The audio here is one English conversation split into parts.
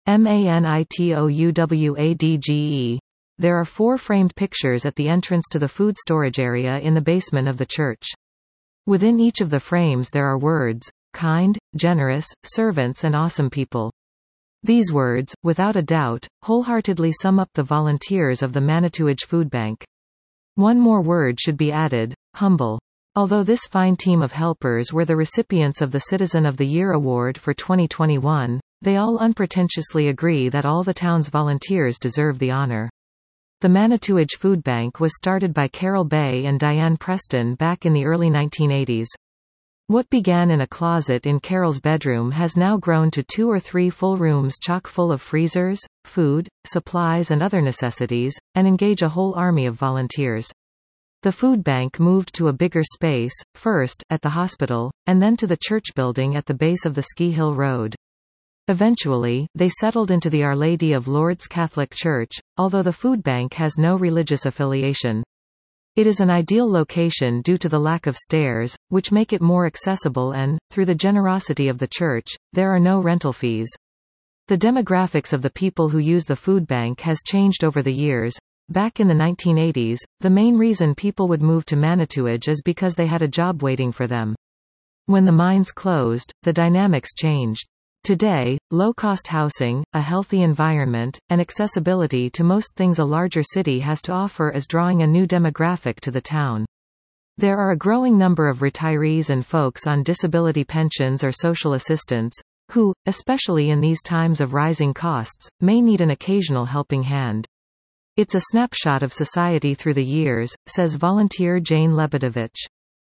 MANITOUWADGE. There are 4 framed pictures at the entrance to the food storage area in the basement of the church. Within each of the frames there are words, kind, generous, servants and awesome people. These words, without a doubt, wholeheartedly sum up the volunteers of the Manitouwadge Food Bank. One more word should be added, humble. Although this fine team of helpers were the recipients of the Citizen of the Year Award for 2021, they all unpretentiously agree that all the town's volunteers deserve the honor. The Manitouwadge Food Bank was started by Carol Bay and Diane Preston back in the early 1980s. What began in a closet in Carol's bedroom has now grown to 2 or 3 full rooms chock full of freezers, food, supplies and other necessities, and engage a whole army of volunteers. The food bank moved to a bigger space, first, at the hospital, and then to the church building at the base of the Ski Hill Road. Eventually, they settled into the Our Lady of Lourdes Catholic Church, although the food bank has no religious affiliation. It is an ideal location due to the lack of stairs, which make it more accessible and, through the generosity of the church, there are no rental fees. The demographics of the people who use the food bank has changed over the years. Back in the 1980s, the main reason people would move to Manitouwadge is because they had a job waiting for them. When the mines closed, the dynamics changed. Today, low-cost housing, a healthy environment, and accessibility to most things a larger city has to offer is drawing a new demographic to the town. There are a growing number of retirees and folks on disability pensions or social assistance, who, especially in these times of rising costs, may need an occasional helping hand. It's a snapshot of society through the years, says volunteer Jane Lebedevich.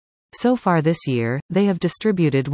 So far this year, they have distributed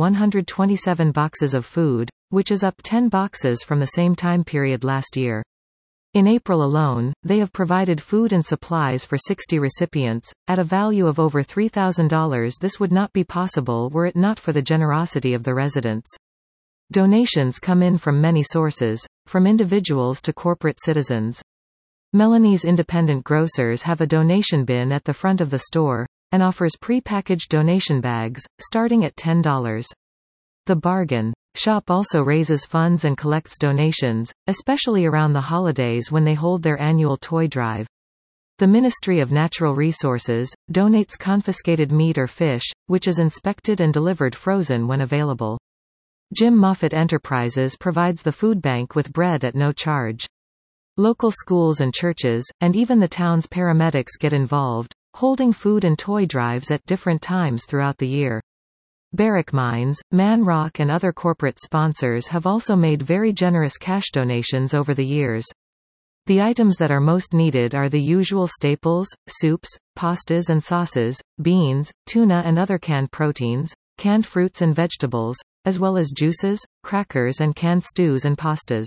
127 boxes of food, which is up 10 boxes from the same time period last year. In April alone, they have provided food and supplies for 60 recipients, at a value of over $3,000. This would not be possible were it not for the generosity of the residents. Donations come in from many sources, from individuals to corporate citizens. Melanie's Independent Grocers have a donation bin at the front of the store, and offers pre-packaged donation bags, starting at $10. The Bargain Shop also raises funds and collects donations, especially around the holidays when they hold their annual toy drive. The Ministry of Natural Resources donates confiscated meat or fish, which is inspected and delivered frozen when available. Jim Moffat Enterprises provides the food bank with bread at no charge. Local schools and churches, and even the town's paramedics get involved, holding food and toy drives at different times throughout the year. Barrick Mines, Man Rock and other corporate sponsors have also made very generous cash donations over the years. The items that are most needed are the usual staples, soups, pastas and sauces, beans, tuna and other canned proteins, canned fruits and vegetables, as well as juices, crackers and canned stews and pastas.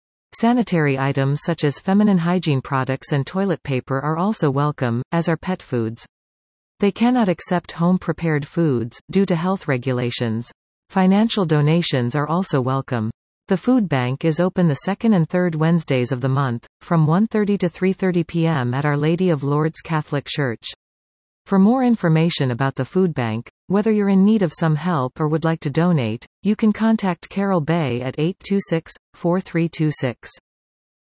Sanitary items such as feminine hygiene products and toilet paper are also welcome, as are pet foods. They cannot accept home-prepared foods, due to health regulations. Financial donations are also welcome. The food bank is open the second and third Wednesdays of the month, from 1:30 to 3:30 p.m. at Our Lady of Lourdes Catholic Church. For more information about the food bank, whether you're in need of some help or would like to donate, you can contact Carol Bay at 826-4326.